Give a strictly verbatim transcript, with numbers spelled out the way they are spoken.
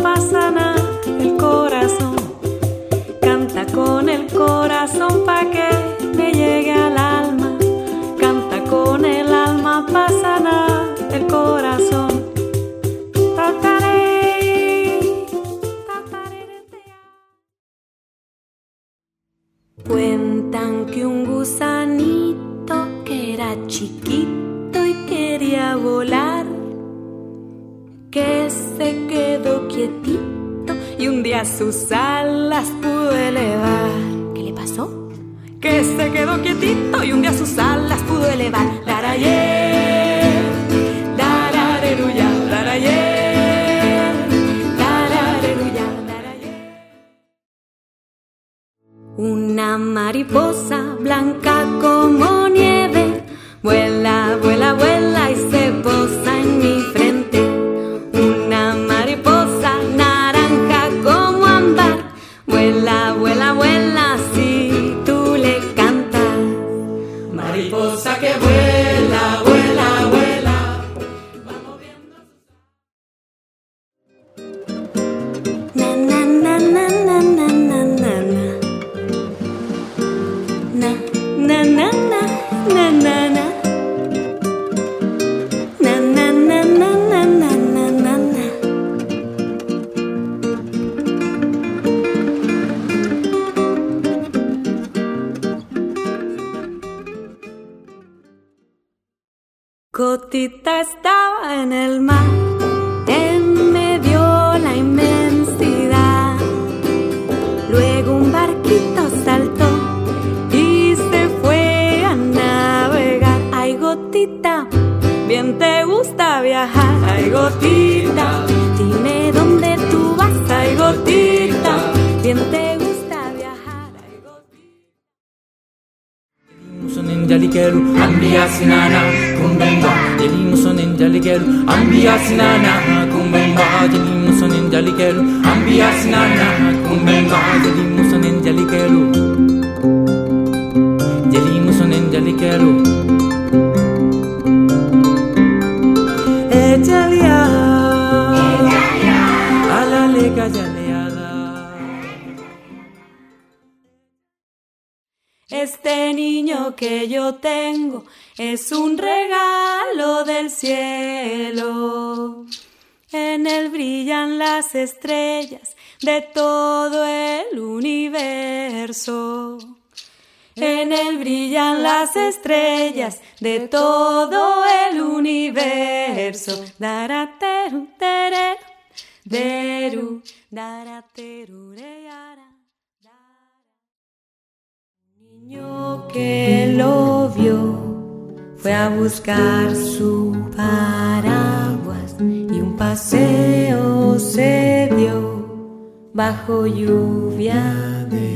pasa nada, el corazón canta con el corazón pa' que me llegue al alma. Canta con el alma, pasa nada, el corazón. Cuentan que un gusanito que era chiquito y quería volar, que se quedó quietito y un día sus alas pudo elevar. ¿Qué le pasó? Que se quedó quietito y un día sus alas pudo elevar. Darayé, darareruya, darayé. Una mariposa blanca como nieve vuela, vuela, vuela y se posa en mi frente. Una mariposa naranja como ámbar vuela, vuela, vuela si tú le cantas. Mariposa que vuela, vuela, vuela, va moviendo sus... Na, na, na, na, na, na, na, na, na. Na, na, na, na, na, na, na. Na, na, na, na, na, na, na, na, na. Cotita estaba en el mar, en medio la inmensidad. Luego un barquito saltó bien te gusta viajar, ay gotita, dime dónde tú vas, ay gotita, bien te gusta viajar, ay gotita. Musonen jalikeru, ambia sinana, kumbemba, jeli musonen jalikeru, ambia sinana, kumbemba, jeli musonen jalikeru, ambia sinana, kumbemba, jeli musonen jalikeru, jeli musonen jalikeru. Este niño que yo tengo es un regalo del cielo. En él brillan las estrellas de todo el universo. En él brillan las estrellas de todo el universo. Darateru, tereru, deru, darateru, reyara. Un niño que lo vio fue a buscar su paraguas y un paseo se dio bajo lluvia de